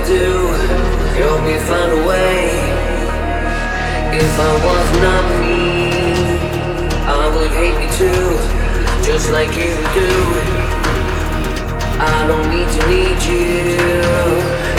do. Help me find a way. If I was not me, I would hate me too, just like you do. I don't need to need you.